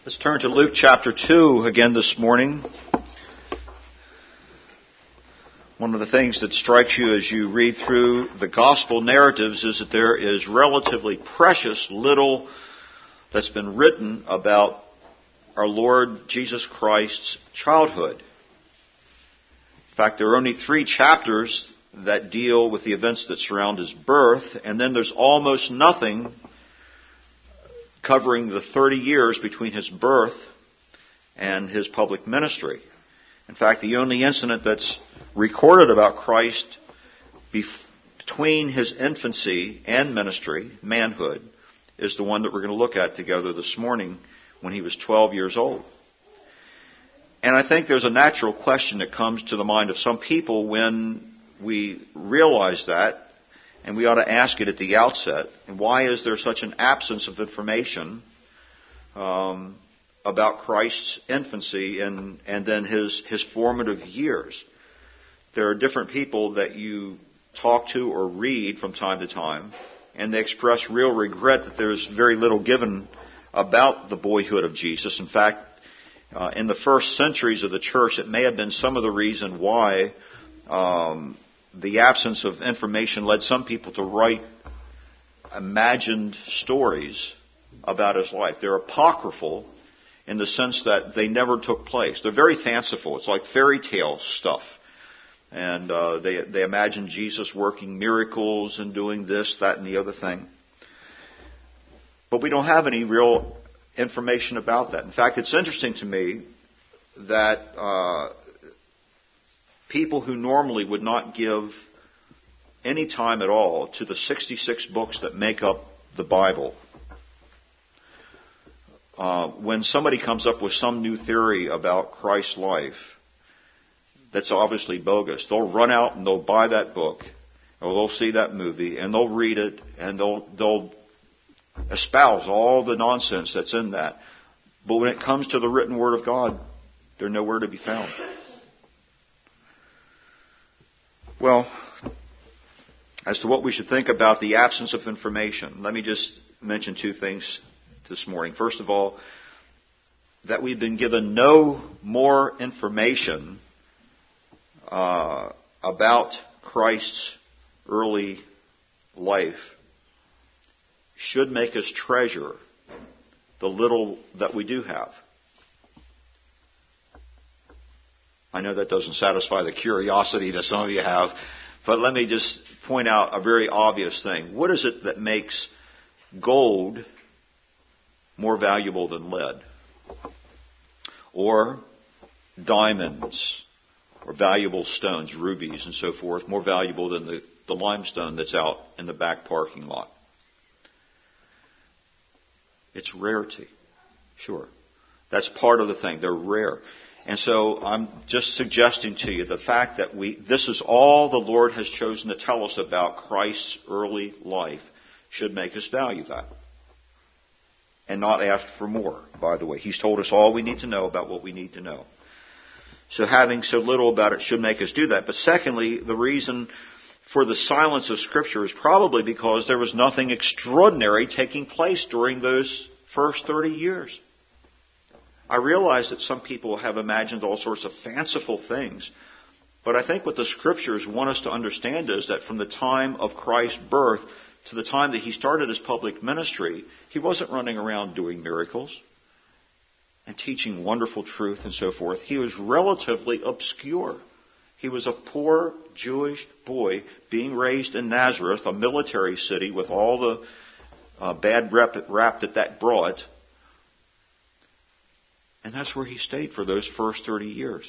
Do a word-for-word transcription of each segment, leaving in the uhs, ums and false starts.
Let's turn to Luke chapter two again this morning. One of the things that strikes you as you read through the gospel narratives is that there is relatively precious little that's been written about our Lord Jesus Christ's childhood. In fact, there are only three chapters that deal with the events that surround his birth, and then there's almost nothing covering the thirty years between his birth and his public ministry. In fact, the only incident that's recorded about Christ between his infancy and ministry, manhood, is the one that we're going to look at together this morning when he was twelve years old. And I think there's a natural question that comes to the mind of some people when we realize that, and we ought to ask it at the outset. And why is there such an absence of information um, about Christ's infancy and, and then his, his formative years? There are different people that you talk to or read from time to time, and they express real regret that there's very little given about the boyhood of Jesus. In fact, uh, in the first centuries of the church, it may have been some of the reason why um, the absence of information led some people to write imagined stories about his life. They're apocryphal in the sense that they never took place. They're very fanciful. It's like fairy tale stuff. And uh, they, they imagine Jesus working miracles and doing this, that, and the other thing. But we don't have any real information about that. In fact, it's interesting to me that uh, people who normally would not give any time at all to the sixty-six books that make up the Bible, uh, when somebody comes up with some new theory about Christ's life that's obviously bogus, they'll run out and they'll buy that book, or they'll see that movie, and they'll read it, and they'll they'll espouse all the nonsense that's in that. But when it comes to the written Word of God, they're nowhere to be found. Well, as to what we should think about the absence of information, let me just mention two things this morning. First of all, that we've been given no more information uh, about Christ's early life should make us treasure the little that we do have. I know that doesn't satisfy the curiosity that some of you have, but let me just point out a very obvious thing. What is it that makes gold more valuable than lead? Or diamonds, or valuable stones, rubies and so forth, more valuable than the, the limestone that's out in the back parking lot? It's rarity. Sure. That's part of the thing. They're rare. And so I'm just suggesting to you the fact that we, this is all the Lord has chosen to tell us about Christ's early life should make us value that. And not ask for more, by the way. He's told us all we need to know about what we need to know. So having so little about it should make us do that. But secondly, the reason for the silence of Scripture is probably because there was nothing extraordinary taking place during those first thirty years. I realize that some people have imagined all sorts of fanciful things, but I think what the Scriptures want us to understand is that from the time of Christ's birth to the time that he started his public ministry, he wasn't running around doing miracles and teaching wonderful truth and so forth. He was relatively obscure. He was a poor Jewish boy being raised in Nazareth, a military city with all the uh, bad rep, rap that that brought. And that's where he stayed for those first thirty years.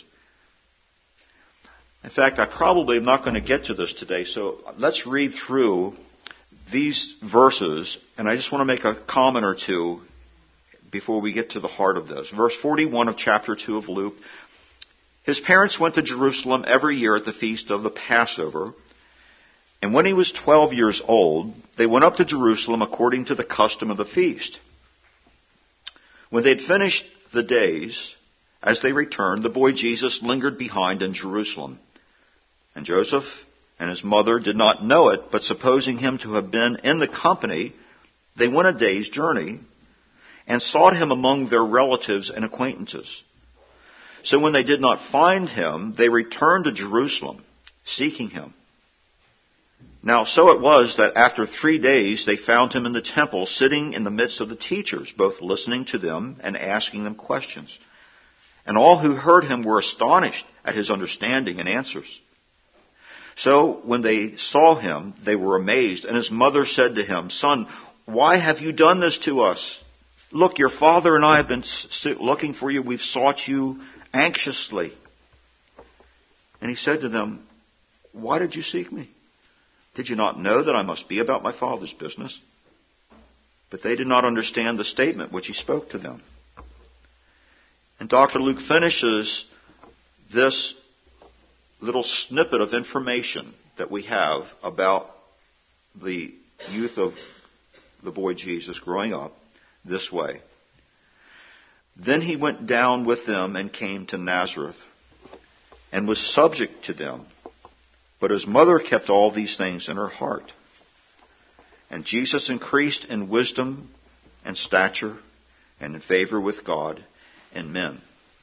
In fact, I probably am not going to get to this today, so let's read through these verses, and I just want to make a comment or two before we get to the heart of this. Verse forty-one of chapter two of Luke. His parents went to Jerusalem every year at the feast of the Passover, and when he was twelve years old, they went up to Jerusalem according to the custom of the feast. When they had finished the days, as they returned, the boy Jesus lingered behind in Jerusalem. And Joseph and his mother did not know it, but supposing him to have been in the company, they went a day's journey. and sought him among their relatives and acquaintances. So when they did not find him, they returned to Jerusalem, seeking him. Now so it was that after three days they found him in the temple, sitting in the midst of the teachers, both listening to them and asking them questions. And all who heard him were astonished at his understanding and answers. So when they saw him, they were amazed, and his mother said to him, "Son, why have you done this to us? Look, your father and I have been looking for you. We've sought you anxiously." And he said to them, "Why did you seek me? Did you not know that I must be about my father's business?" But they did not understand the statement which he spoke to them. And Doctor Luke finishes this little snippet of information that we have about the youth of the boy Jesus growing up this way. Then he went down with them and came to Nazareth and was subject to them. But his mother kept all these things in her heart. And Jesus increased in wisdom and stature and in favor with God and men.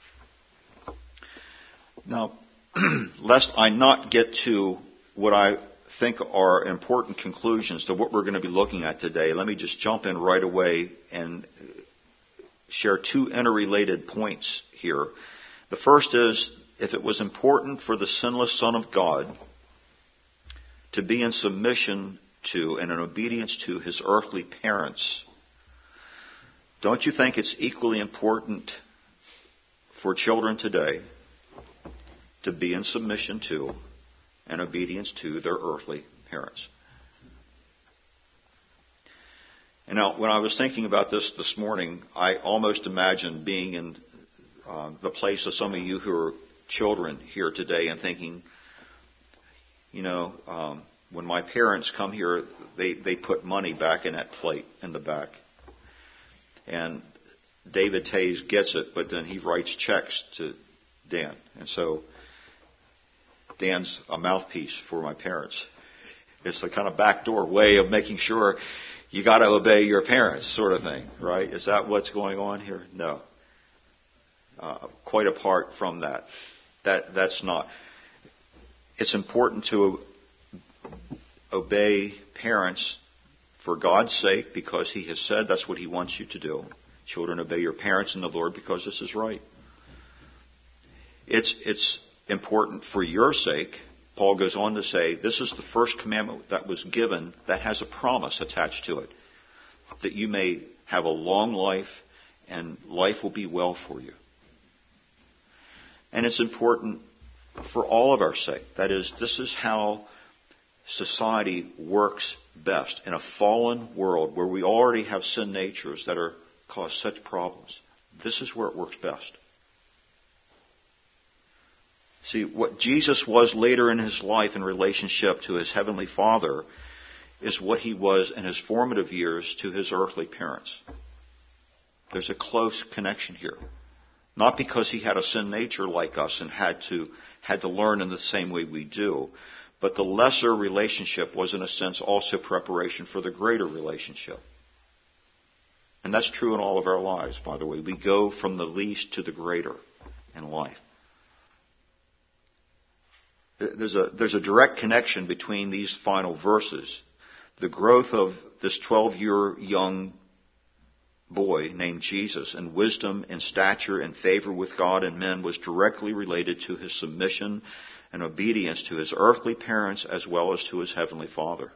Now, lest I not get to what I think are important conclusions to what we're going to be looking at today, let me just jump in right away and share two interrelated points here. The first is, if it was important for the sinless Son of God to be in submission to and in obedience to his earthly parents, don't you think it's equally important for children today to be in submission to and obedience to their earthly parents? And now, when I was thinking about this this morning, I almost imagined being in uh, the place of some of you who are children here today and thinking, you know, um, when my parents come here, they, they put money back in that plate in the back. And David Tays gets it, but then he writes checks to Dan. And so Dan's a mouthpiece for my parents. It's a kind of backdoor way of making sure you got to obey your parents, sort of thing, right? Is that what's going on here? No. Uh, quite apart from that. That that's not. It's important to obey parents for God's sake, because he has said that's what he wants you to do. Children, obey your parents in the Lord because this is right. It's it's important for your sake. Paul goes on to say, this is the first commandment that was given that has a promise attached to it, that you may have a long life and life will be well for you. And it's important for all of our sake. That is, this is how society works best in a fallen world where we already have sin natures that are cause such problems. This is where it works best. See, what Jesus was later in his life in relationship to his heavenly Father is what he was in his formative years to his earthly parents. There's a close connection here. Not because he had a sin nature like us and had to had to learn in the same way we do, but the lesser relationship was in a sense also preparation for the greater relationship. And that's true in all of our lives, by the way. We go from the least to the greater in life. There's a, there's a direct connection between these final verses. The growth of this twelve-year young boy named Jesus in wisdom and stature and favor with God and men was directly related to his submission and obedience to his earthly parents as well as to his heavenly Father.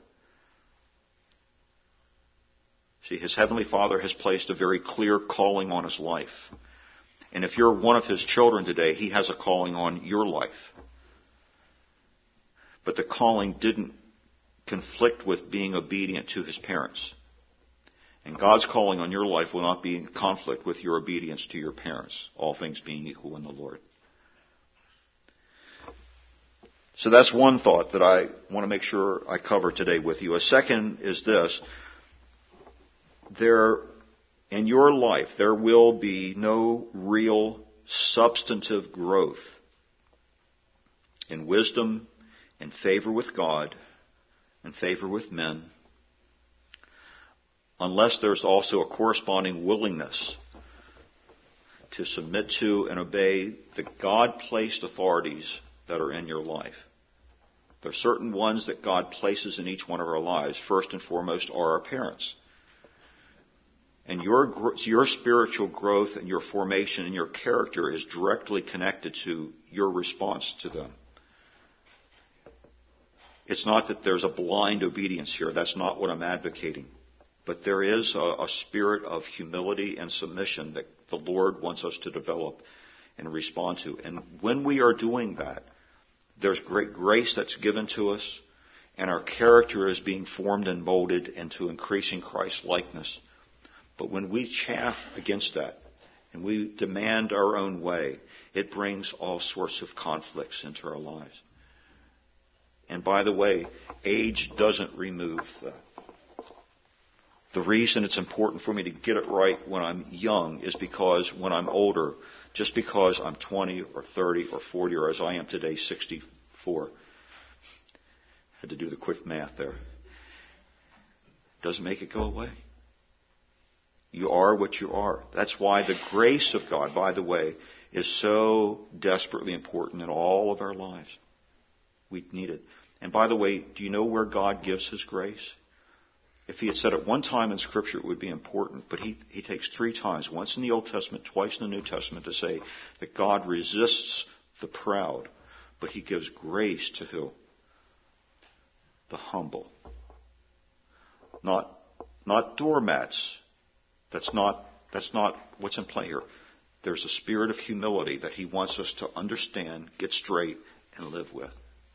See, his heavenly Father has placed a very clear calling on his life. And if you're one of his children today, he has a calling on your life. But the calling didn't conflict with being obedient to his parents. And God's calling on your life will not be in conflict with your obedience to your parents, all things being equal in the Lord. So that's one thought that I want to make sure I cover today with you. A second is this. There, in your life, there will be no real substantive growth in wisdom, in favor with God, in favor with men, unless there's also a corresponding willingness to submit to and obey the God-placed authorities that are in your life. There are certain ones that God places in each one of our lives. First and foremost are our parents. And your, your spiritual growth and your formation and your character is directly connected to your response to them. It's not that there's a blind obedience here. That's not what I'm advocating. But there is a, a spirit of humility and submission that the Lord wants us to develop and respond to. And when we are doing that, there's great grace that's given to us, and our character is being formed and molded into increasing Christ's likeness. But when we chafe against that, and we demand our own way, it brings all sorts of conflicts into our lives. And by the way, age doesn't remove that. The reason it's important for me to get it right when I'm young is because when I'm older, just because I'm twenty or thirty or forty or as I am today, sixty-four, had to do the quick math there, doesn't make it go away. You are what you are. That's why the grace of God, by the way, is so desperately important in all of our lives. We need it. And by the way, do you know where God gives His grace? If He had said it one time in Scripture, it would be important. But He, he takes three times, once in the Old Testament, twice in the New Testament, to say that God resists the proud, but He gives grace to who? The humble. Not, not doormats. That's not, that's not what's in play here. There's a spirit of humility that He wants us to understand, get straight, and live with.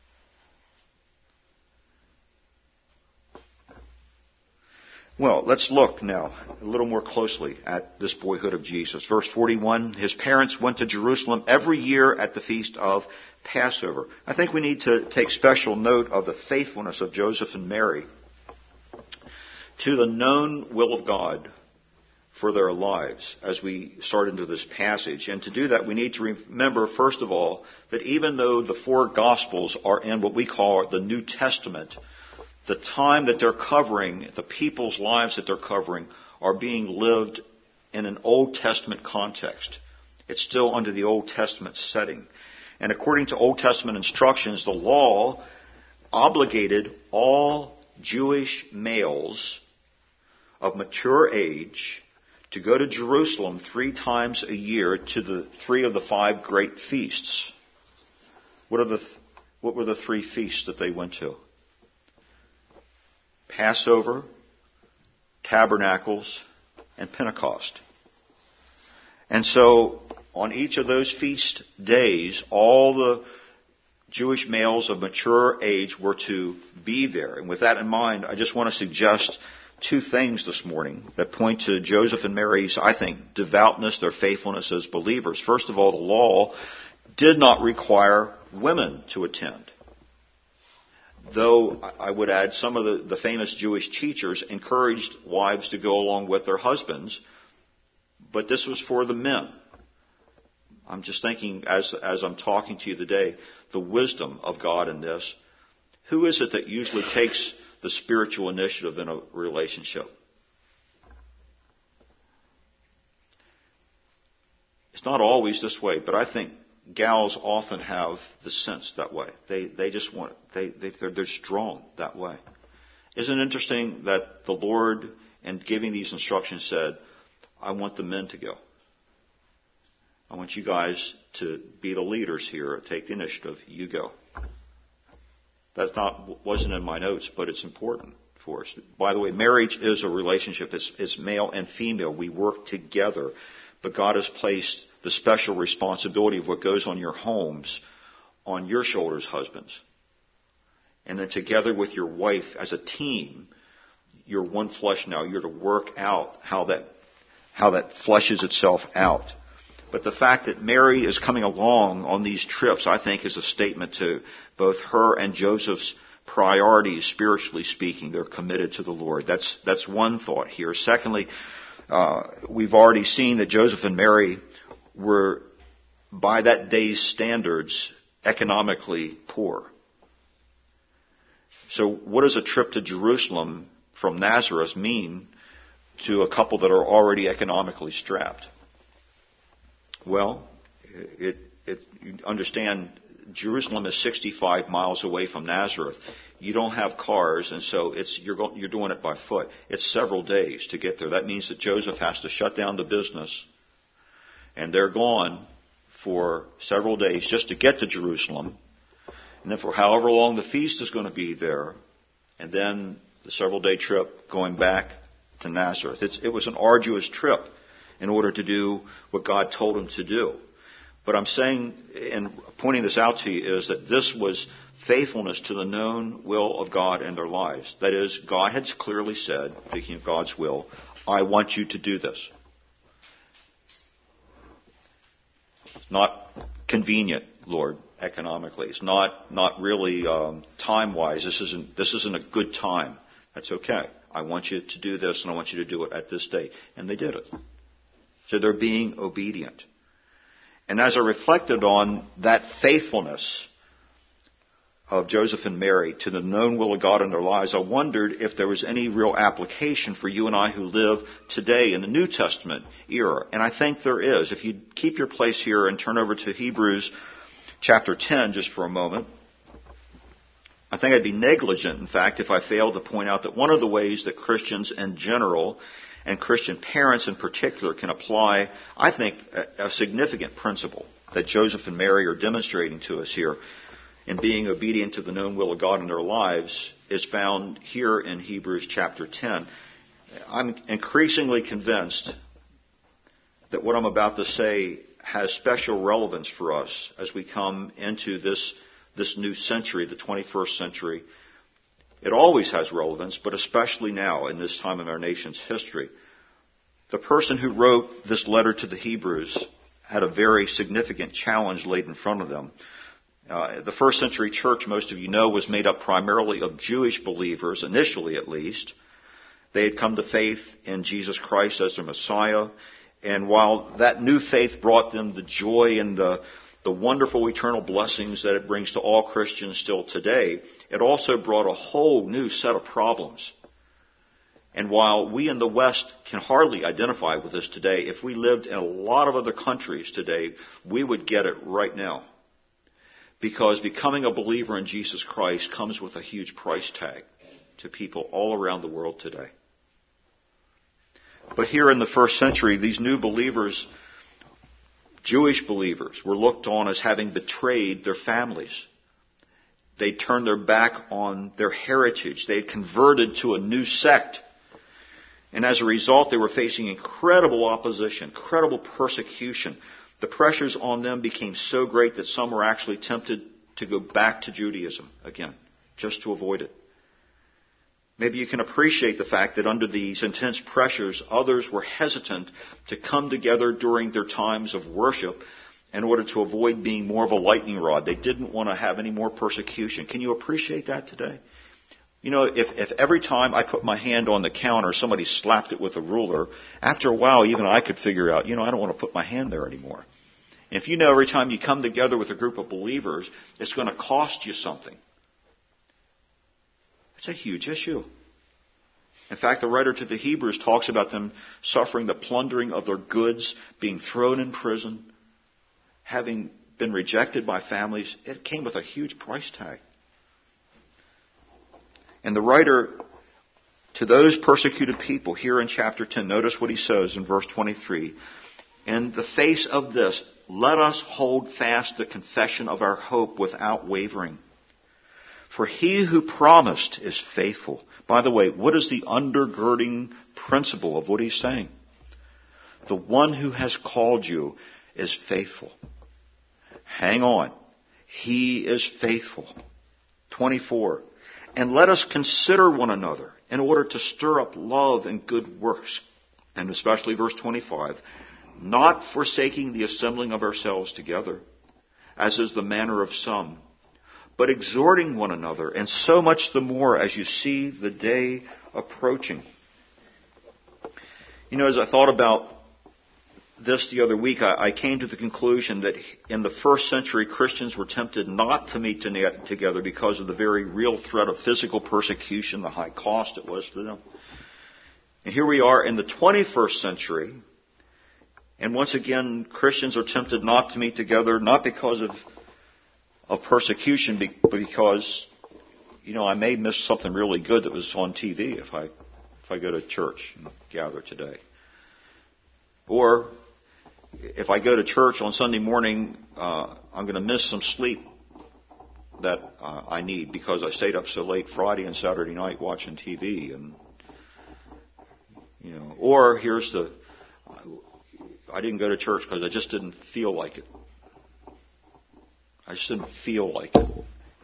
Well, let's look now a little more closely at this boyhood of Jesus. Verse forty-one, His parents went to Jerusalem every year at the feast of Passover. I think we need to take special note of the faithfulness of Joseph and Mary to the known will of God for their lives as we start into this passage. And to do that, we need to remember, first of all, that even though the four Gospels are in what we call the New Testament, the time that they're covering, the people's lives that they're covering, are being lived in an Old Testament context. It's still under the Old Testament setting. And according to Old Testament instructions, the law obligated all Jewish males of mature age to go to Jerusalem three times a year to the three of the five great feasts. What are the what were the three feasts that they went to? Passover, Tabernacles, and Pentecost. And so, on each of those feast days, all the Jewish males of mature age were to be there. And with that in mind, I just want to suggest two things this morning that point to Joseph and Mary's, I think, devoutness, their faithfulness as believers. First of all, the law did not require women to attend. Though I would add some of the, the famous Jewish teachers encouraged wives to go along with their husbands, but this was for the men. I'm just thinking as, as I'm talking to you today, the wisdom of God in this. Who is it that usually takes the spiritual initiative in a relationship? It's not always this way, but I think gals often have the sense that way. They they just want they, they they're, they're strong that way. Isn't it interesting that the Lord, in giving these instructions, said, "I want the men to go. I want you guys to be the leaders here. Take the initiative. You go." That not wasn't in my notes, but it's important for us. By the way, marriage is a relationship. It's, it's male and female. We work together, but God has placed the special responsibility of what goes on your homes on your shoulders, husbands. And then together with your wife as a team, you're one flesh now. You're to work out how that, how that fleshes itself out. But the fact that Mary is coming along on these trips, I think, is a statement to both her and Joseph's priorities, spiritually speaking. They're committed to the Lord. That's, that's one thought here. Secondly, uh, we've already seen that Joseph and Mary were, by that day's standards, economically poor. So what does a trip to Jerusalem from Nazareth mean to a couple that are already economically strapped? Well, it, it, you understand Jerusalem is sixty-five miles away from Nazareth. You don't have cars, and so it's you're go, you're doing it by foot. It's several days to get there. That means that Joseph has to shut down the business, and they're gone for several days just to get to Jerusalem, and then for however long the feast is going to be there, and then the several-day trip going back to Nazareth. It's, it was an arduous trip in order to do what God told him to do. But I'm saying, and pointing this out to you, is that this was faithfulness to the known will of God in their lives. That is, God had clearly said, speaking of God's will, I want you to do this. It's not convenient, Lord, economically. It's not not really um, time-wise. This isn't this isn't a good time. That's okay. I want you to do this, and I want you to do it at this date. And they did it. So they're being obedient. And as I reflected on that faithfulness of Joseph and Mary to the known will of God in their lives, I wondered if there was any real application for you and I who live today in the New Testament era. And I think there is. If you keep your place here and turn over to Hebrews chapter ten just for a moment, I think I'd be negligent, in fact, if I failed to point out that one of the ways that Christians in general and Christian parents in particular can apply, I think, a, a significant principle that Joseph and Mary are demonstrating to us here in being obedient to the known will of God in their lives is found here in Hebrews chapter ten. I'm increasingly convinced that what I'm about to say has special relevance for us as we come into this, this new century, the twenty-first century. It always has relevance, but especially now in this time of our nation's history. The person who wrote this letter to the Hebrews had a very significant challenge laid in front of them. Uh, the first century church, most of you know, was made up primarily of Jewish believers, initially at least. They had come to faith in Jesus Christ as their Messiah. And while that new faith brought them the joy and the the wonderful eternal blessings that it brings to all Christians still today, it also brought a whole new set of problems. And while we in the West can hardly identify with this today, if we lived in a lot of other countries today, we would get it right now. Because becoming a believer in Jesus Christ comes with a huge price tag to people all around the world today. But here in the first century, these new believers, Jewish believers, were looked on as having betrayed their families. They turned their back on their heritage. They had converted to a new sect. And as a result, they were facing incredible opposition, incredible persecution. The pressures on them became so great that some were actually tempted to go back to Judaism again, just to avoid it. Maybe you can appreciate the fact that under these intense pressures, others were hesitant to come together during their times of worship in order to avoid being more of a lightning rod. They didn't want to have any more persecution. Can you appreciate that today? You know, if, if every time I put my hand on the counter, somebody slapped it with a ruler, after a while, even I could figure out, you know, I don't want to put my hand there anymore. And if you know every time you come together with a group of believers, it's going to cost you something. It's a huge issue. In fact, the writer to the Hebrews talks about them suffering the plundering of their goods, being thrown in prison, having been rejected by families. It came with a huge price tag. And the writer to those persecuted people here in chapter ten, notice what he says in verse twenty-three. In the face of this, let us hold fast the confession of our hope without wavering. For he who promised is faithful. By the way, what is the undergirding principle of what he's saying? The one who has called you is faithful. Hang on. He is faithful. twenty-four. And let us consider one another in order to stir up love and good works. And especially verse twenty-five. Not forsaking the assembling of ourselves together, as is the manner of some, but exhorting one another, and so much the more as you see the day approaching. You know, as I thought about this the other week, I, I came to the conclusion that in the first century, Christians were tempted not to meet together because of the very real threat of physical persecution, the high cost it was for them. And here we are in the twenty-first century, and once again, Christians are tempted not to meet together, not because of, of persecution, but because, you know, I may miss something really good that was on T V if I if I go to church and gather today. Or if I go to church on Sunday morning, uh, I'm going to miss some sleep that uh, I need because I stayed up so late Friday and Saturday night watching T V. And you know, or here's the, I didn't go to church because I just didn't feel like it. I just didn't feel like it.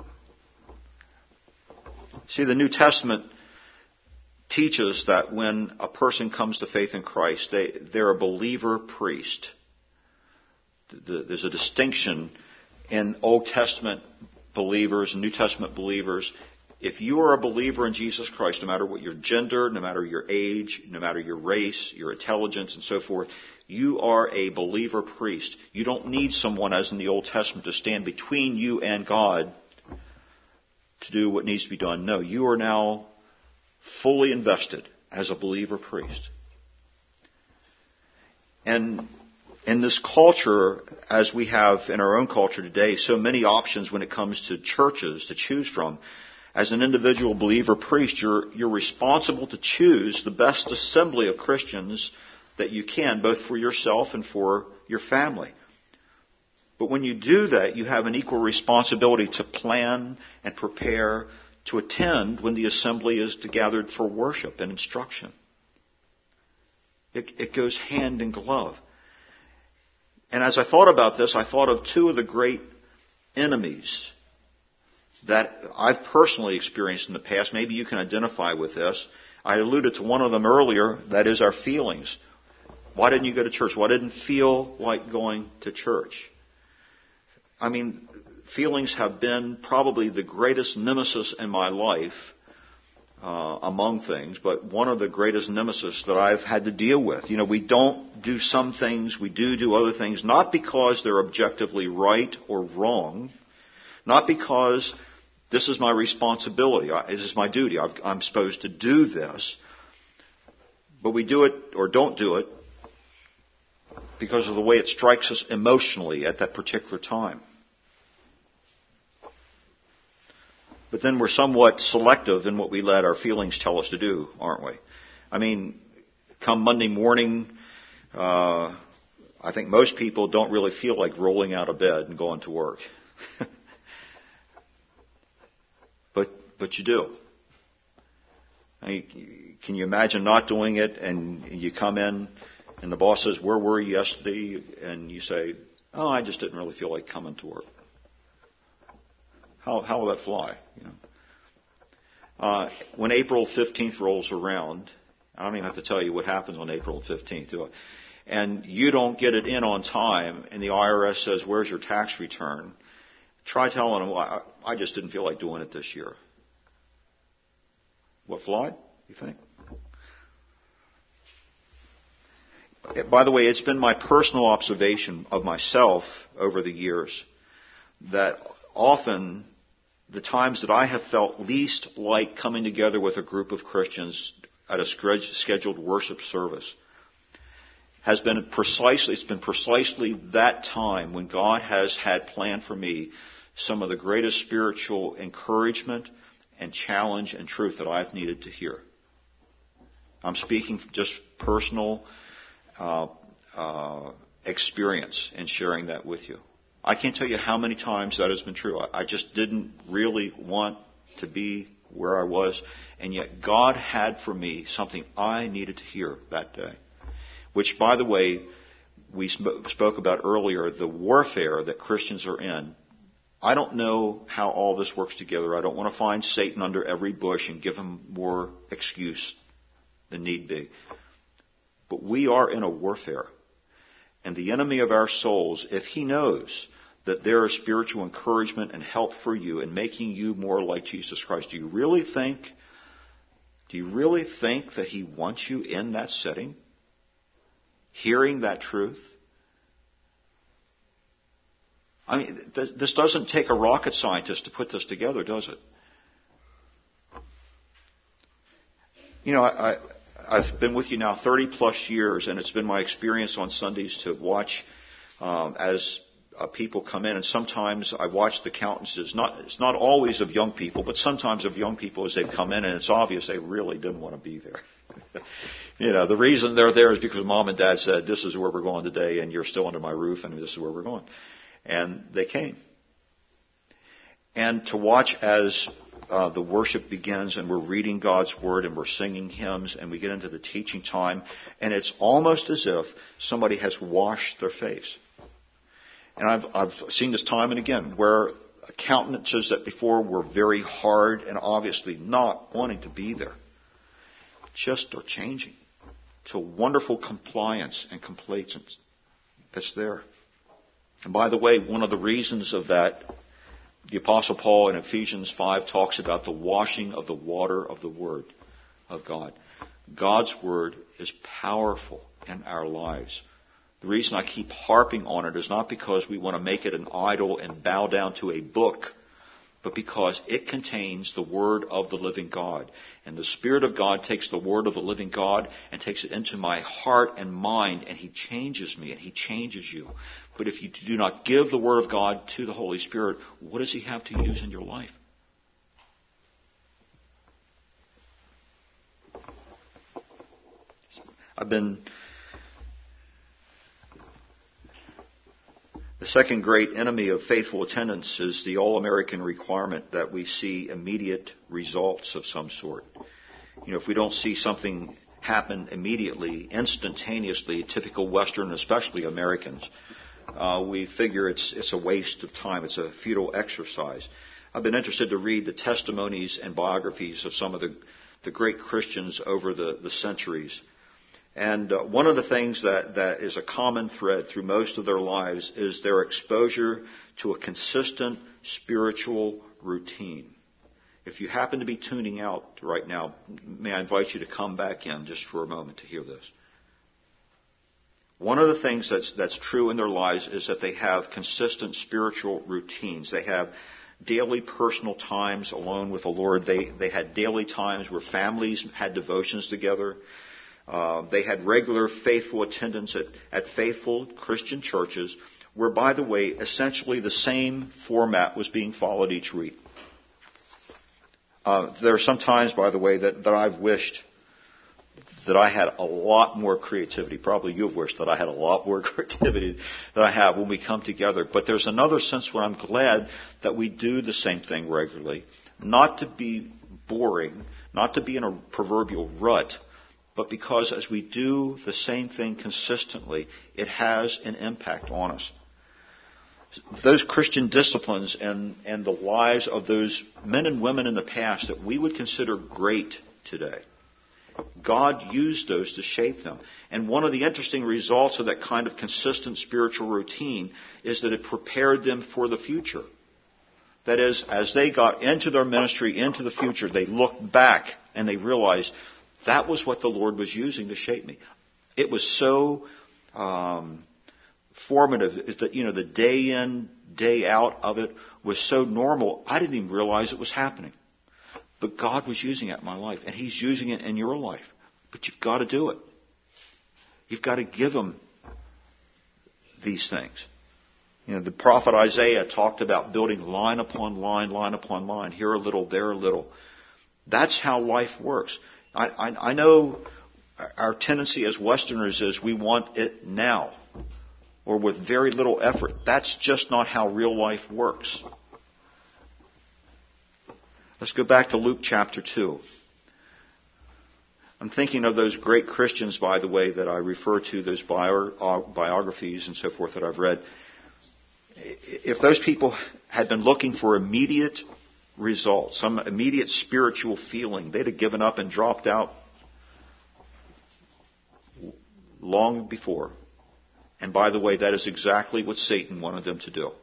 See, the New Testament teaches that when a person comes to faith in Christ, they, they're a believer priest. There's a distinction in Old Testament believers and New Testament believers. If you are a believer in Jesus Christ, no matter what your gender, no matter your age, no matter your race, your intelligence, and so forth, you are a believer priest. You don't need someone, as in the Old Testament, to stand between you and God to do what needs to be done. No, you are now fully invested as a believer priest. And in this culture, as we have in our own culture today, so many options when it comes to churches to choose from, as an individual believer priest, you're, you're responsible to choose the best assembly of Christians that you can, both for yourself and for your family. But when you do that, you have an equal responsibility to plan and prepare to attend when the assembly is gathered for worship and instruction. It, it goes hand in glove. And as I thought about this, I thought of two of the great enemies that I've personally experienced in the past. Maybe you can identify with this. I alluded to one of them earlier, that is our feelings. Why didn't you go to church? Why didn't feel like going to church? I mean, feelings have been probably the greatest nemesis in my life, uh, among things, but one of the greatest nemesis that I've had to deal with. You know, we don't do some things, we do do other things, not because they're objectively right or wrong, not because this is my responsibility, this is my duty, I'm supposed to do this, but we do it or don't do it because of the way it strikes us emotionally at that particular time. But then we're somewhat selective in what we let our feelings tell us to do, aren't we? I mean, come Monday morning, uh, I think most people don't really feel like rolling out of bed and going to work. but but you do. I mean, can you imagine not doing it and you come in and the boss says, "Where were you yesterday?" And you say, "Oh, I just didn't really feel like coming to work." How, how will that fly? You know? uh, when April fifteenth rolls around, I don't even have to tell you what happens on April fifteenth, do I? And you don't get it in on time, and the I R S says, "Where's your tax return?" Try telling them, well, I, I just didn't feel like doing it this year. What flied, you think? By the way, it's been my personal observation of myself over the years that often the times that I have felt least like coming together with a group of Christians at a scheduled worship service has been precisely, it's been precisely that time when God has had planned for me some of the greatest spiritual encouragement and challenge and truth that I've needed to hear. I'm speaking just personal uh, uh, experience in sharing that with you. I can't tell you how many times that has been true. I, I just didn't really want to be where I was, and yet God had for me something I needed to hear that day. Which, by the way, we sp- spoke about earlier, the warfare that Christians are in. I don't know how all this works together. I don't want to find Satan under every bush and give him more excuse than need be. But we are in a warfare. And the enemy of our souls, if he knows that there is spiritual encouragement and help for you in making you more like Jesus Christ, do you really think, do you really think that he wants you in that setting? Hearing that truth? I mean, th- this doesn't take a rocket scientist to put this together, does it? You know, I, I, I've been with you now thirty plus years, and it's been my experience on Sundays to watch um, as uh, people come in, and sometimes I watch the countenances. Not it's not always of young people, but sometimes of young people as they've come in, and it's obvious they really didn't want to be there. You know, the reason they're there is because mom and dad said, "This is where we're going today, and you're still under my roof, and this is where we're going," and they came. And to watch as uh, the worship begins and we're reading God's Word and we're singing hymns and we get into the teaching time, and it's almost as if somebody has washed their face. And I've, I've seen this time and again where countenances that before were very hard and obviously not wanting to be there just are changing to wonderful compliance and complacence that's there. And by the way, one of the reasons of that, the Apostle Paul in Ephesians five talks about the washing of the water of the Word of God. God's Word is powerful in our lives. The reason I keep harping on it is not because we want to make it an idol and bow down to a book, but because it contains the Word of the living God. And the Spirit of God takes the Word of the living God and takes it into my heart and mind, and He changes me and He changes you. But if you do not give the Word of God to the Holy Spirit, what does He have to use in your life? I've been... The second great enemy of faithful attendance is the all-American requirement that we see immediate results of some sort. You know, if we don't see something happen immediately, instantaneously, typical Western, especially Americans, uh, we figure it's it's a waste of time. It's a futile exercise. I've been interested to read the testimonies and biographies of some of the, the great Christians over the, the centuries. And uh, one of the things that, that is a common thread through most of their lives is their exposure to a consistent spiritual routine. If you happen to be tuning out right now, may I invite you to come back in just for a moment to hear this. One of the things that's, that's true in their lives is that they have consistent spiritual routines. They have daily personal times alone with the Lord. They, they had daily times where families had devotions together. Uh, they had regular faithful attendance at, at faithful Christian churches where, by the way, essentially the same format was being followed each week. Uh, there are some times, by the way, that, that I've wished that I had a lot more creativity. Probably you've wished that I had a lot more creativity than I have when we come together. But there's another sense where I'm glad that we do the same thing regularly. Not to be boring, not to be in a proverbial rut, but because as we do the same thing consistently, it has an impact on us. Those Christian disciplines and, and the lives of those men and women in the past that we would consider great today, God used those to shape them. And one of the interesting results of that kind of consistent spiritual routine is that it prepared them for the future. That is, as they got into their ministry, into the future, they looked back and they realized, that was what the Lord was using to shape me. It was so um, formative that, you know, the day in, day out of it was so normal, I didn't even realize it was happening. But God was using it in my life, and He's using it in your life. But you've got to do it. You've got to give Him these things. You know, the prophet Isaiah talked about building line upon line, line upon line, here a little, there a little. That's how life works. I, I, I know our tendency as Westerners is we want it now or with very little effort. That's just not how real life works. Let's go back to Luke chapter two. I'm thinking of those great Christians, by the way, that I refer to, those bio, uh, biographies and so forth that I've read. If those people had been looking for immediate results, some immediate spiritual feeling, they'd have given up and dropped out long before. And by the way, that is exactly what Satan wanted them to do.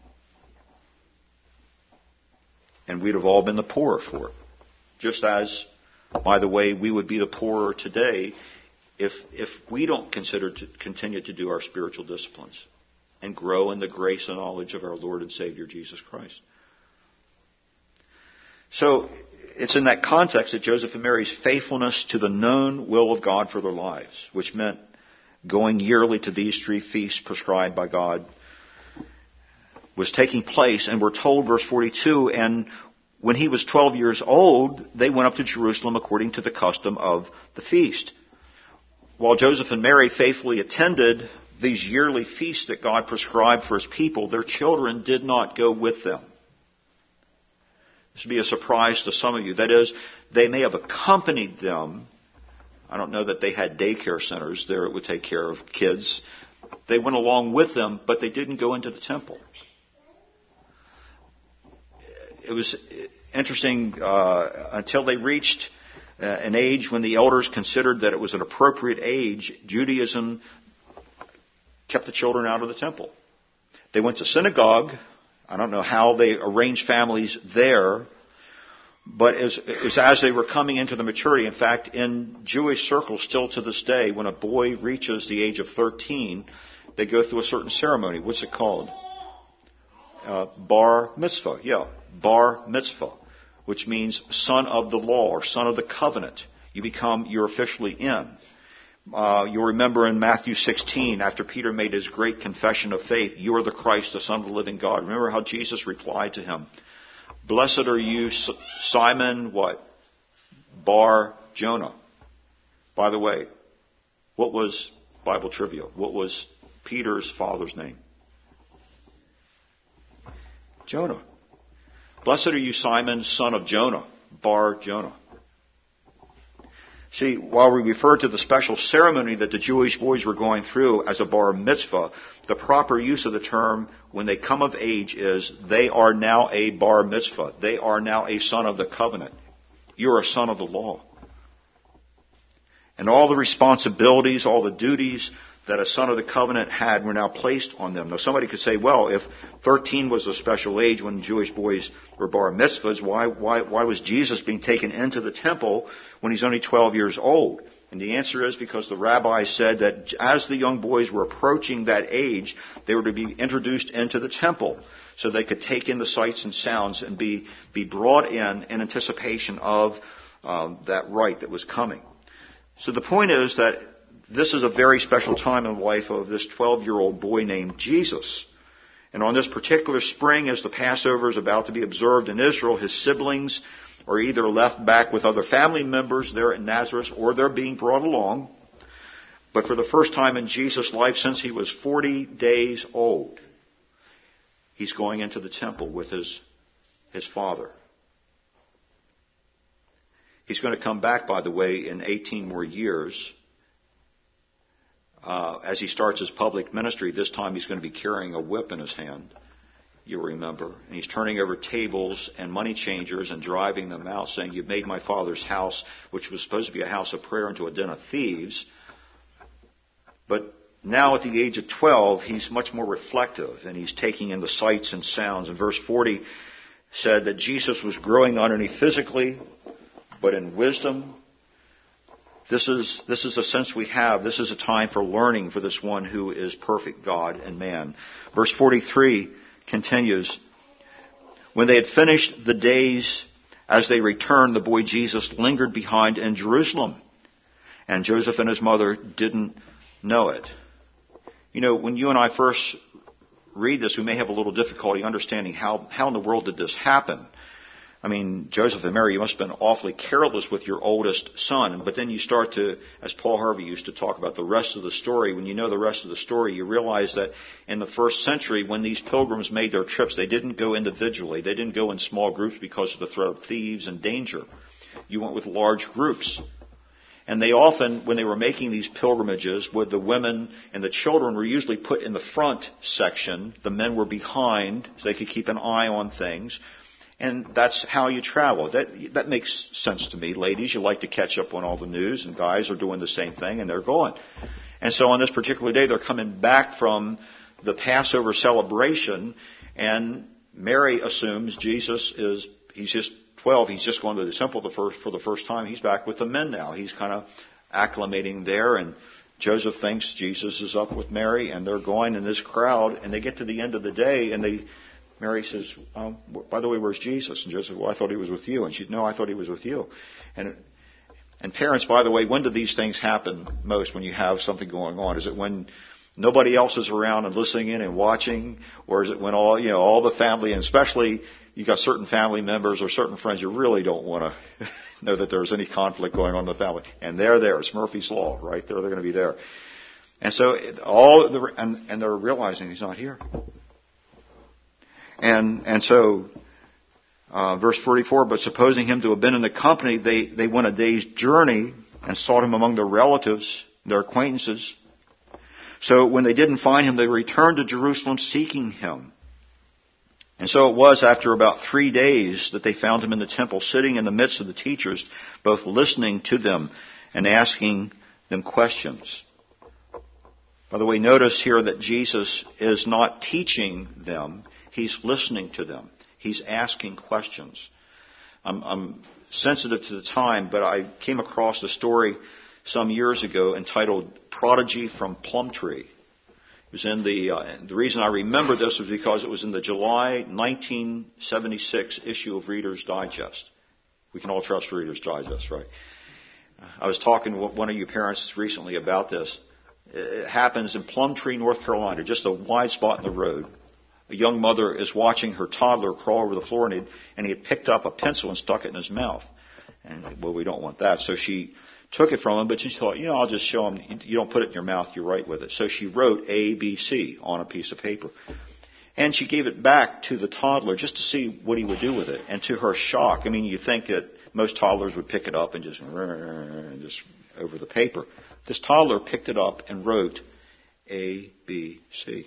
And we'd have all been the poorer for it. Just as, by the way, we would be the poorer today if if we don't consider to continue to do our spiritual disciplines and grow in the grace and knowledge of our Lord and Savior Jesus Christ. So it's in that context that Joseph and Mary's faithfulness to the known will of God for their lives, which meant going yearly to these three feasts prescribed by God, was taking place. And we're told, verse forty-two, and when he was twelve years old, they went up to Jerusalem according to the custom of the feast. While Joseph and Mary faithfully attended these yearly feasts that God prescribed for his people, their children did not go with them. This would be a surprise to some of you. That is, they may have accompanied them. I don't know that they had daycare centers there that would take care of kids. They went along with them, but they didn't go into the temple. It was interesting uh, until they reached uh, an age when the elders considered that it was an appropriate age. Judaism kept the children out of the temple. They went to synagogue. I don't know how they arranged families there, but it was, it was as they were coming into the maturity. In fact, in Jewish circles, still to this day, when a boy reaches the age of thirteen, they go through a certain ceremony. What's it called? Uh, bar mitzvah. Yeah, bar mitzvah, which means son of the law or son of the covenant. You become, you're officially in. Uh, you'll remember in Matthew sixteen, after Peter made his great confession of faith, you are the Christ, the Son of the living God. Remember how Jesus replied to him, blessed are you, Simon, what? Bar Jonah. By the way, what was Bible trivia? What was Peter's father's name? Jonah. Blessed are you, Simon, son of Jonah. Bar Jonah. See, while we refer to the special ceremony that the Jewish boys were going through as a bar mitzvah, the proper use of the term when they come of age is they are now a bar mitzvah. They are now a son of the covenant. You're a son of the law. And all the responsibilities, all the duties that a son of the covenant had were now placed on them. Now somebody could say, well, if thirteen was a special age when Jewish boys were bar mitzvahs, why, why, why was Jesus being taken into the temple when he's only twelve years old? And the answer is because the rabbis said that as the young boys were approaching that age, they were to be introduced into the temple so they could take in the sights and sounds and be, be brought in in anticipation of um, that rite that was coming. So the point is that this is a very special time in the life of this twelve-year-old boy named Jesus. And on this particular spring, as the Passover is about to be observed in Israel, his siblings are either left back with other family members there in Nazareth, or they're being brought along. But for the first time in Jesus' life since he was forty days old, he's going into the temple with his, his father. He's going to come back, by the way, in eighteen more years. Uh, as he starts his public ministry, this time he's going to be carrying a whip in his hand, you'll remember. And he's turning over tables and money changers and driving them out, saying, you've made my father's house, which was supposed to be a house of prayer, into a den of thieves. But now at the age of twelve, he's much more reflective, and he's taking in the sights and sounds. And verse forty said that Jesus was growing not only physically, but in wisdom. This is, this is a sense we have. This is a time for learning for this one who is perfect God and man. Verse forty-three continues, when they had finished the days, as they returned, the boy Jesus lingered behind in Jerusalem. And Joseph and his mother didn't know it. You know, when you and I first read this, we may have a little difficulty understanding how, how in the world did this happen. I mean, Joseph and Mary, you must have been awfully careless with your oldest son. But then you start to, as Paul Harvey used to talk about the rest of the story, when you know the rest of the story, you realize that in the first century, when these pilgrims made their trips, they didn't go individually. They didn't go in small groups because of the threat of thieves and danger. You went with large groups. And they often, when they were making these pilgrimages, with the women and the children were usually put in the front section. The men were behind, so they could keep an eye on things. And that's how you travel. That that makes sense to me. Ladies, you like to catch up on all the news, and guys are doing the same thing, and they're going. And so on this particular day, they're coming back from the Passover celebration, and Mary assumes Jesus is, he's just twelve, he's just going to the temple the first, for the first time. He's back with the men now. He's kind of acclimating there, and Joseph thinks Jesus is up with Mary, and they're going in this crowd, and they get to the end of the day, and they Mary says, um, by the way, where's Jesus? And Joseph, well, I thought he was with you. And she said, no, I thought he was with you. And and parents, by the way, when do these things happen most when you have something going on? Is it when nobody else is around and listening in and watching? Or is it when all, you know, all the family, and especially you got certain family members or certain friends you really don't want to know that there's any conflict going on in the family? And they're there. It's Murphy's Law, right? They're, they're going to be there. And so all the, and, and they're realizing he's not here. And, and so, uh, verse forty-four, but supposing him to have been in the company, they, they went a day's journey and sought him among their relatives, their acquaintances. So when they didn't find him, they returned to Jerusalem seeking him. And so it was after about three days that they found him in the temple, sitting in the midst of the teachers, both listening to them and asking them questions. By the way, notice here that Jesus is not teaching them. He's listening to them. He's asking questions. I'm, I'm sensitive to the time, but I came across a story some years ago entitled Prodigy from Plumtree. It was in the, uh, the reason I remember this was because it was in the July nineteen seventy-six issue of Reader's Digest. We can all trust Reader's Digest, right? I was talking to one of you parents recently about this. It happens in Plumtree, North Carolina, just a wide spot in the road. A young mother is watching her toddler crawl over the floor, and he, and he had picked up a pencil and stuck it in his mouth. And, well, we don't want that. So she took it from him, but she thought, you know, I'll just show him. You don't put it in your mouth, you write with it. So she wrote A, B, C on a piece of paper. And she gave it back to the toddler just to see what he would do with it. And to her shock, I mean, you think that most toddlers would pick it up and just, and just over the paper. This toddler picked it up and wrote A, B, C.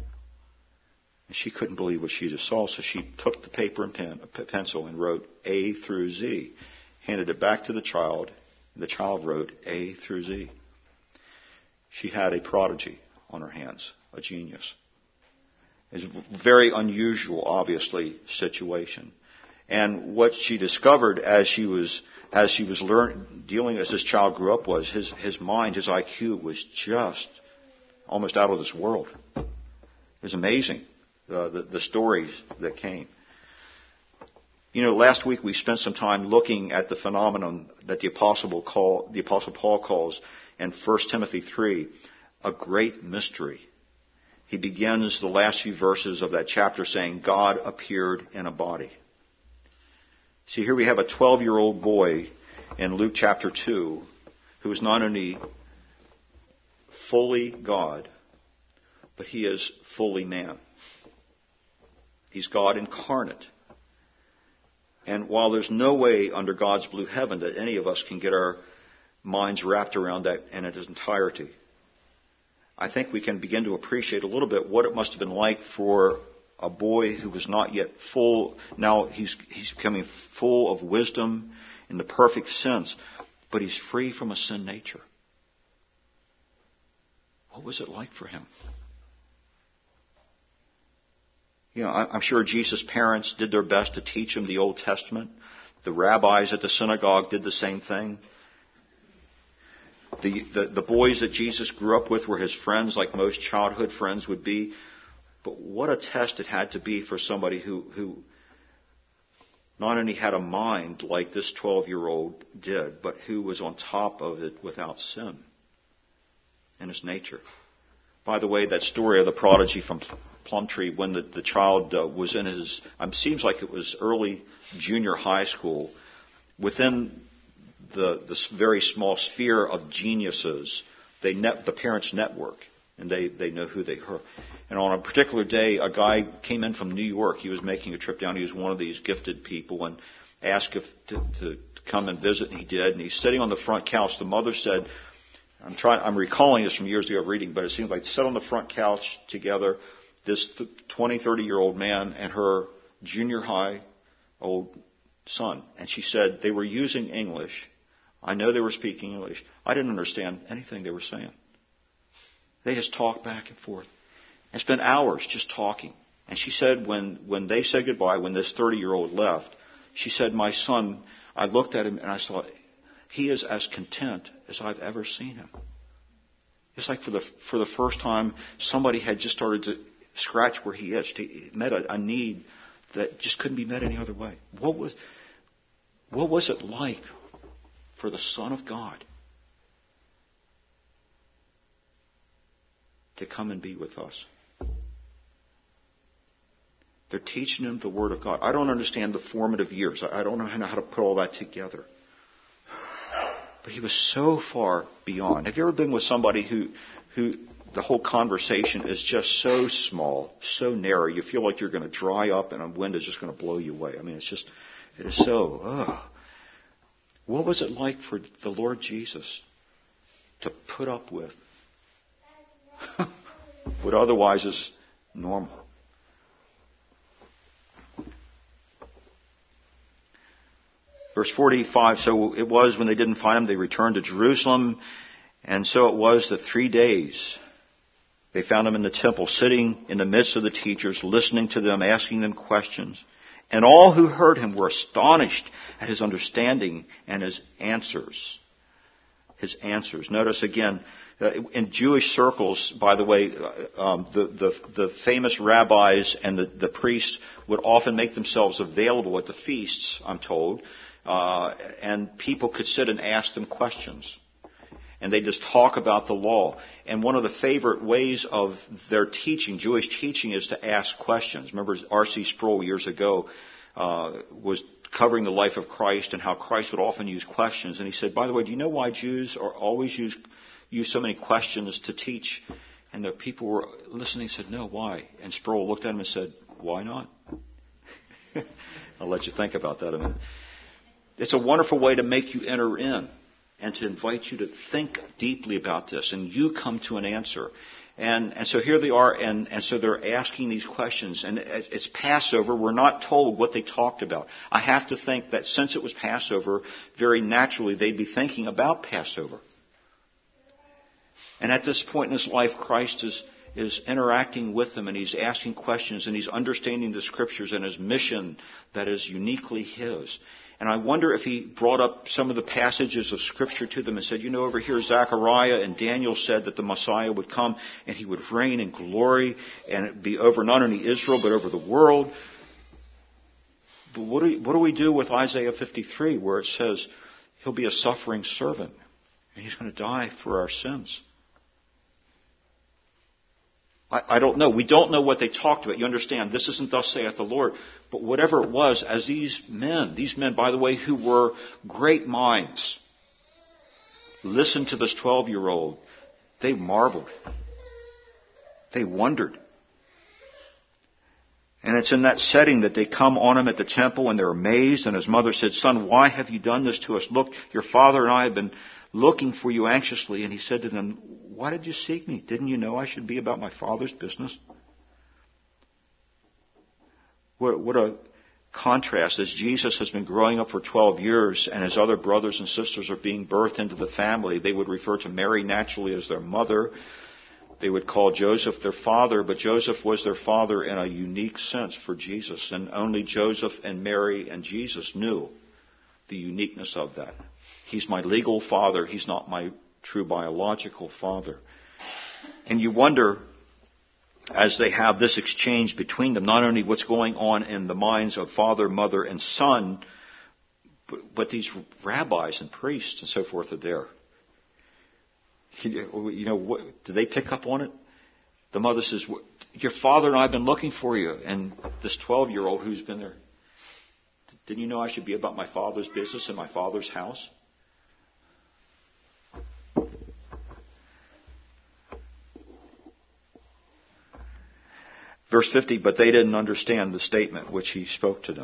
And she couldn't believe what she just saw, so she took the paper and pen, pencil and wrote A through Z, handed it back to the child, and the child wrote A through Z. She had a prodigy on her hands, a genius. It's a very unusual, obviously, situation. And what she discovered as she was as she was learning, dealing as this child grew up was his his mind, his I Q was just almost out of this world. It was amazing. The, the, the stories that came. You know, last week we spent some time looking at the phenomenon that the Apostle, call, the Apostle Paul calls in First Timothy three a great mystery. He begins the last few verses of that chapter saying, God appeared in a body. See, here we have a twelve-year-old boy in Luke chapter two who is not only fully God, but he is fully man. He's God incarnate. And while there's no way under God's blue heaven that any of us can get our minds wrapped around that in its entirety, I think we can begin to appreciate a little bit what it must have been like for a boy who was not yet full. Now he's, he's becoming full of wisdom in the perfect sense, but he's free from a sin nature. What was it like for him? You know, I'm sure Jesus' parents did their best to teach him the Old Testament. The rabbis at the synagogue did the same thing. The, the, the boys that Jesus grew up with were his friends, like most childhood friends would be. But what a test it had to be for somebody who, who not only had a mind like this twelve-year-old did, but who was on top of it without sin in his nature. By the way, that story of the prodigy from Plumtree, when the, the child uh, was in his, um, seems like it was early junior high school, within the this very small sphere of geniuses, they net, the parents network, and they, they know who they are. And on a particular day, a guy came in from New York. He was making a trip down. He was one of these gifted people, and asked if to, to come and visit, and he did. And he's sitting on the front couch. The mother said, I'm trying, I'm recalling this from years ago of reading, but it seems like sit on the front couch together, this twenty, thirty-year-old man and her junior high old son. And she said they were using English. I know they were speaking English. I didn't understand anything they were saying. They just talked back and forth and spent hours just talking. And she said when, when they said goodbye, when this thirty-year-old left, she said, my son, I looked at him and I thought, he is as content as I've ever seen him. It's like for the for the first time, somebody had just started to scratch where he itched. He met a, a need that just couldn't be met any other way. What was, what was it like for the Son of God to come and be with us? They're teaching him the Word of God. I don't understand the formative years. I don't know how to put all that together. But he was so far beyond. Have you ever been with somebody who, who the whole conversation is just so small, so narrow, you feel like you're going to dry up and a wind is just going to blow you away? I mean, it's just, it is so, ugh. What was it like for the Lord Jesus to put up with what otherwise is normal? Verse forty-five, so it was when they didn't find him, they returned to Jerusalem. And so it was that three days they found him in the temple, sitting in the midst of the teachers, listening to them, asking them questions. And all who heard him were astonished at his understanding and his answers. His answers. Notice again, uh, in Jewish circles, by the way, uh, um, the, the, the famous rabbis and the, the priests would often make themselves available at the feasts, I'm told. Uh, and people could sit and ask them questions. And they just talk about the law. And one of the favorite ways of their teaching, Jewish teaching, is to ask questions. Remember R C Sproul years ago uh, was covering the life of Christ and how Christ would often use questions. And he said, by the way, do you know why Jews are always use, use so many questions to teach? And the people were listening and said, no, why? And Sproul looked at him and said, why not? I'll let you think about that a minute. It's a wonderful way to make you enter in and to invite you to think deeply about this. And you come to an answer. And, and so here they are, and, and so they're asking these questions. And it's Passover. We're not told what they talked about. I have to think that since it was Passover, very naturally they'd be thinking about Passover. And at this point in his life, Christ is, is interacting with them, and he's asking questions, and he's understanding the Scriptures and his mission that is uniquely his. And I wonder if he brought up some of the passages of Scripture to them and said, you know, over here Zechariah and Daniel said that the Messiah would come and he would reign in glory and it would be over not only Israel but over the world. But what do, we, what do we do with Isaiah fifty-three where it says he'll be a suffering servant and he's going to die for our sins? I don't know. We don't know what they talked about. You understand, this isn't thus saith the Lord. But whatever it was, as these men, these men, by the way, who were great minds, listened to this twelve-year-old, they marveled. They wondered. And it's in that setting that they come on him at the temple and they're amazed. And his mother said, son, why have you done this to us? Look, your father and I have been looking for you anxiously. And he said to them, why did you seek me? Didn't you know I should be about my Father's business? What, what a contrast as Jesus has been growing up for twelve years and his other brothers and sisters are being birthed into the family. They would refer to Mary naturally as their mother. They would call Joseph their father, but Joseph was their father in a unique sense for Jesus. And only Joseph and Mary and Jesus knew the uniqueness of that. He's my legal father. He's not my true biological father. And you wonder, as they have this exchange between them, not only what's going on in the minds of father, mother, and son, but, but these rabbis and priests and so forth are there. You know, what, do they pick up on it? The mother says, your father and I have been looking for you. And this twelve-year-old who's been there, didn't you know I should be about my father's business in my father's house? Verse fifty, but they didn't understand the statement which he spoke to them.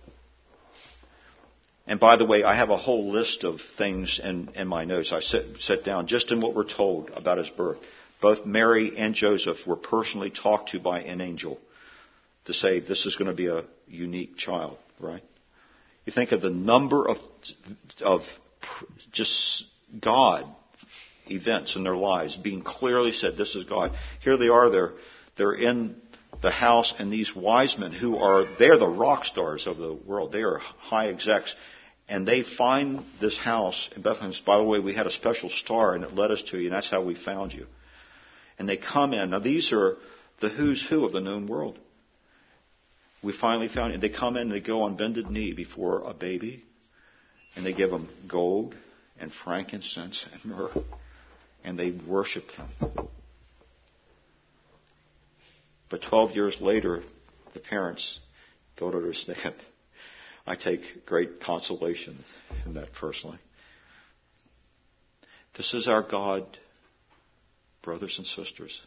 And by the way, I have a whole list of things in, in my notes. I set, set down just in what we're told about his birth. Both Mary and Joseph were personally talked to by an angel to say this is going to be a unique child, right? You think of the number of, of just God events in their lives being clearly said, this is God. Here they are, they're, they're in the house, and these wise men who are, they're the rock stars of the world. They are high execs. And they find this house in Bethlehem. By the way, we had a special star and it led us to you, and that's how we found you. And they come in. Now these are the who's who of the known world. We finally found it. They come in and they go on bended knee before a baby, and they give him gold and frankincense and myrrh, and they worship him. But twelve years later, the parents don't understand. I take great consolation in that personally. This is our God, brothers and sisters.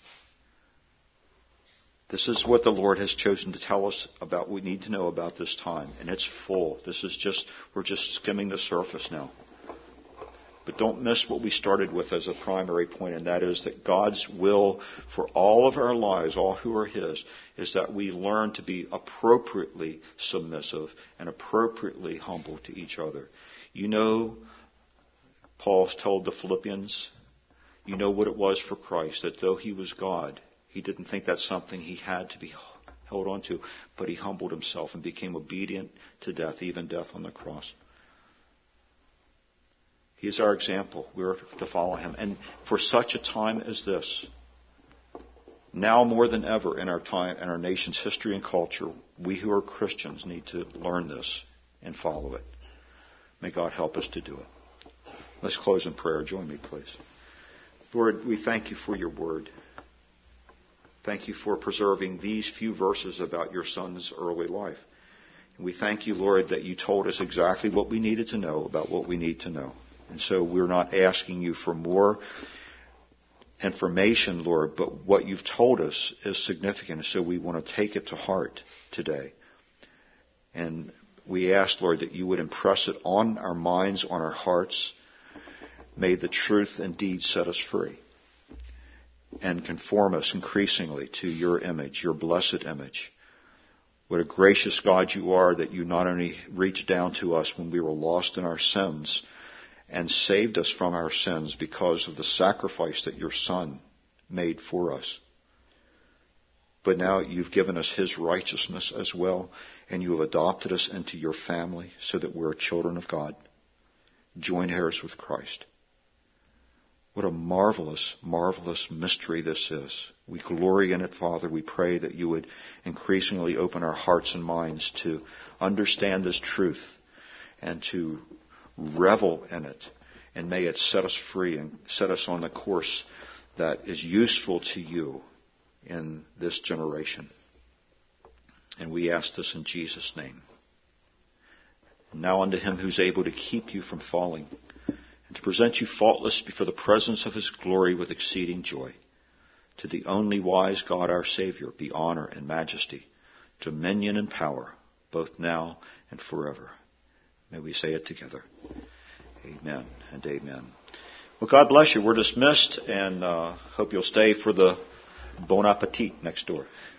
This is what the Lord has chosen to tell us about what we need to know about this time. And it's full. This is just, we're just skimming the surface now. But don't miss what we started with as a primary point, and that is that God's will for all of our lives, all who are His, is that we learn to be appropriately submissive and appropriately humble to each other. You know, Paul told the Philippians, you know what it was for Christ, that though He was God, He didn't think that's something He had to be held on to, but He humbled Himself and became obedient to death, even death on the cross. He is our example. We're to follow Him. And for such a time as this, now more than ever in our time, in our nation's history and culture, we who are Christians need to learn this and follow it. May God help us to do it. Let's close in prayer. Join me, please. Lord, we thank You for Your word. Thank You for preserving these few verses about Your Son's early life. And we thank You, Lord, that You told us exactly what we needed to know about what we need to know. And so we're not asking You for more information, Lord, but what You've told us is significant. So we want to take it to heart today. And we ask, Lord, that You would impress it on our minds, on our hearts. May the truth indeed set us free and conform us increasingly to Your image, Your blessed image. What a gracious God You are, that You not only reached down to us when we were lost in our sins and saved us from our sins because of the sacrifice that Your Son made for us, but now You've given us His righteousness as well, and You have adopted us into Your family so that we're children of God, joint heirs with Christ. What a marvelous, marvelous mystery this is. We glory in it, Father. We pray that You would increasingly open our hearts and minds to understand this truth and to revel in it. And may it set us free and set us on the course that is useful to You in this generation. And we ask this in Jesus' name. And now unto Him who's able to keep you from falling and to present you faultless before the presence of His glory with exceeding joy. To the only wise God our Savior be honor and majesty, dominion and power, both now and forever. May we say it together. Amen and amen. Well, God bless you. We're dismissed, and uh, hope you'll stay for the Bon Appetit next door.